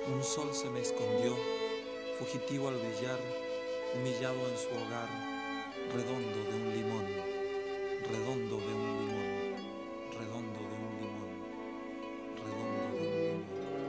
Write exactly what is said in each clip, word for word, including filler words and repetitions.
Un sol se me escondió, fugitivo al brillar, humillado en su hogar, redondo de un limón, redondo de un limón, redondo de un limón, redondo de un limón.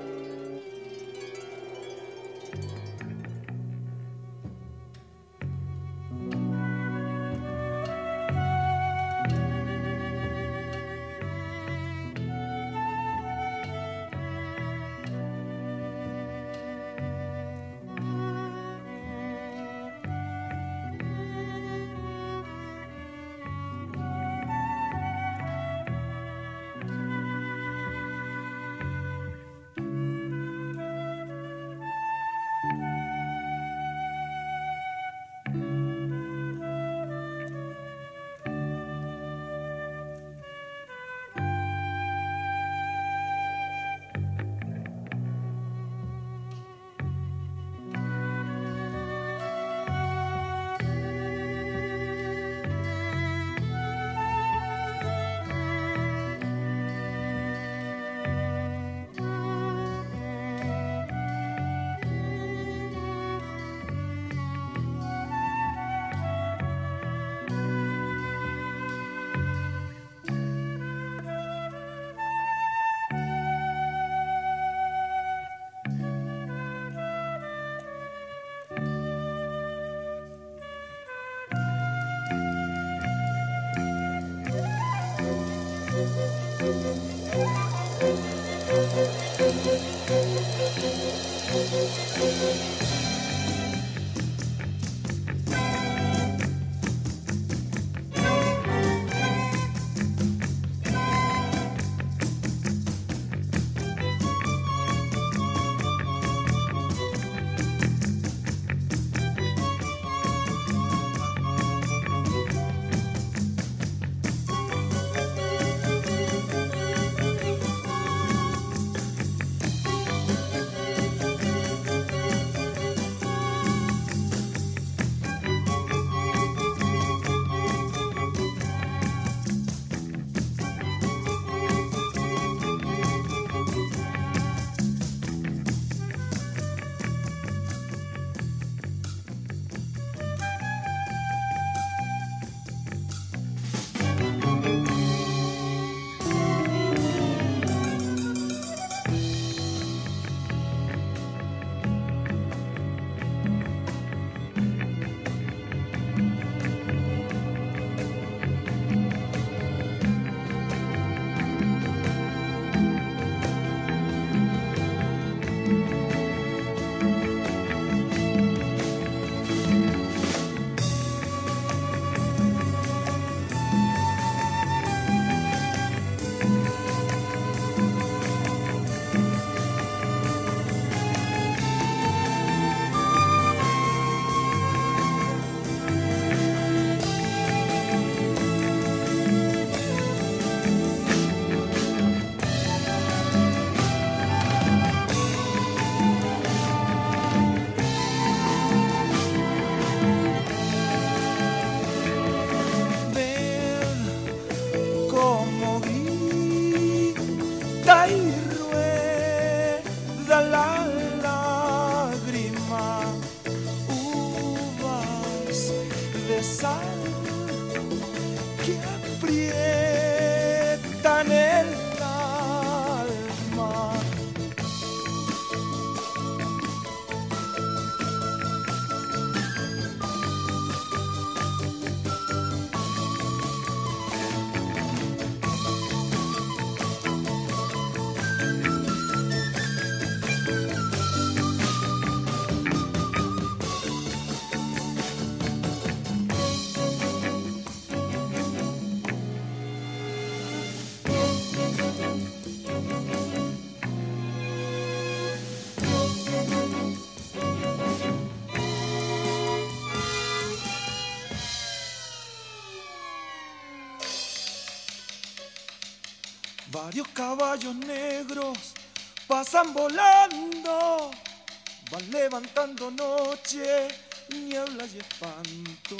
Varios caballos negros pasan volando, van levantando noche, niebla y espanto,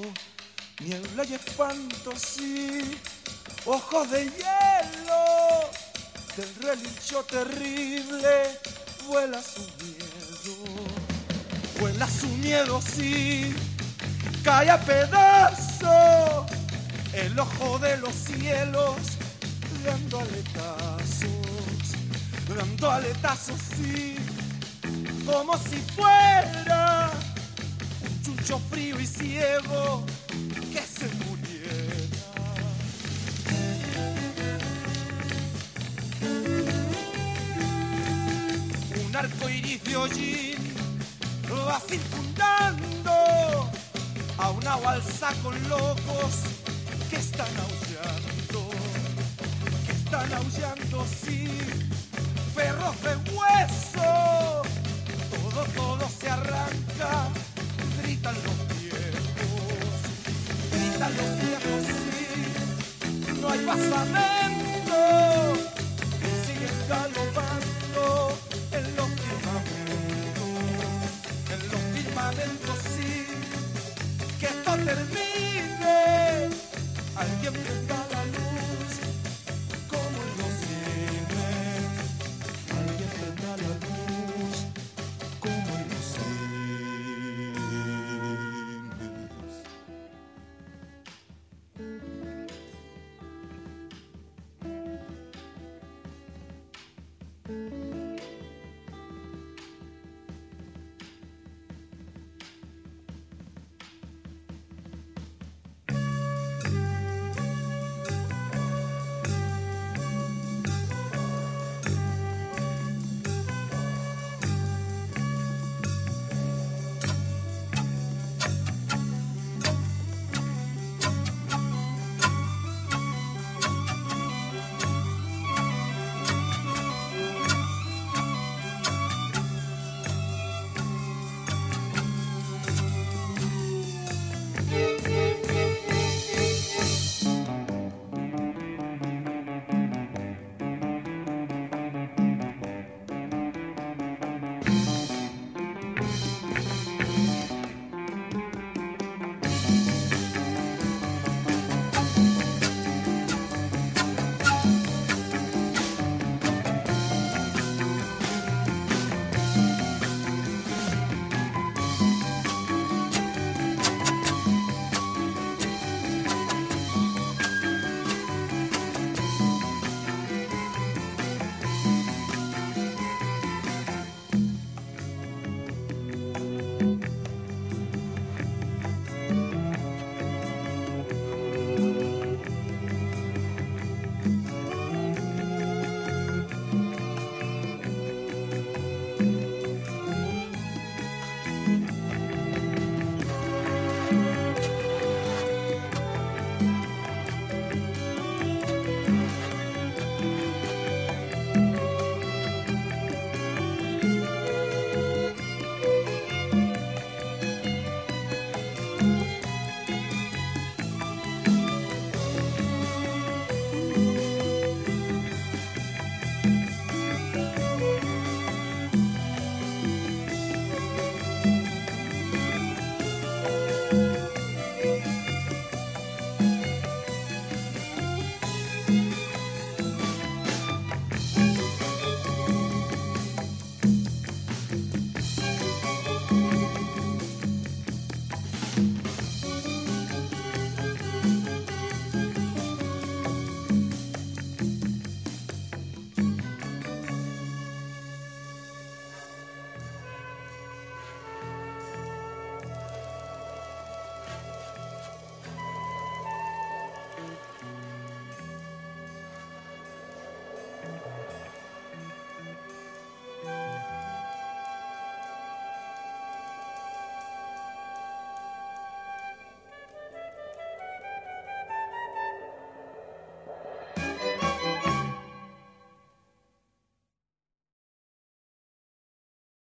niebla y espanto, sí, ojos de hielo, del relincho terrible, vuela su miedo, vuela su miedo, sí, cae a pedazos el ojo de los cielos, dando aletazos, dando aletazos, sí, como si fuera un chuncho frío y ciego que se muriera. Un arco iris de hollín va circundando a una balsa con locos que están aullando, que están aullando, sí, perros de hueso, todo, todo se arranca, gritan los viejos, gritan los viejos, sí, no hay basamento, siguen galopando en los firmamentos, en los firmamentos, sí, que esto termine, alguien